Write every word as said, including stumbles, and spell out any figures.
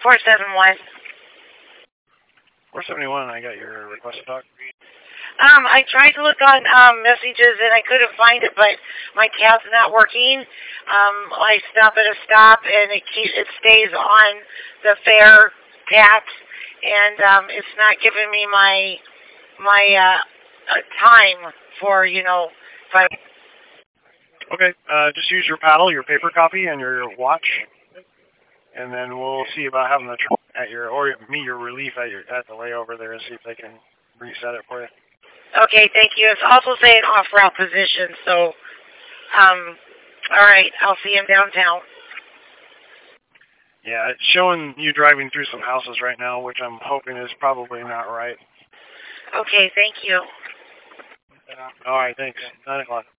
four seven one. four seventy-one, I got your request to talk. Um, I tried to look on um, messages and I couldn't find it, but my tab's not working. Um, I stop at a stop and it keeps it stays on the fare taps, and um, it's not giving me my my uh, uh, time for you know. If I Okay, uh, just use your paddle, your paper copy, and your watch, and then we'll see about having the truck at your or me your relief at your at the layover there and see if they can reset it for you. Okay, thank you. It's also saying off route position, so, um, all right, I'll see him downtown. Yeah, it's showing you driving through some houses right now, which I'm hoping is probably not right. Okay, thank you. All right, thanks. Nine o'clock.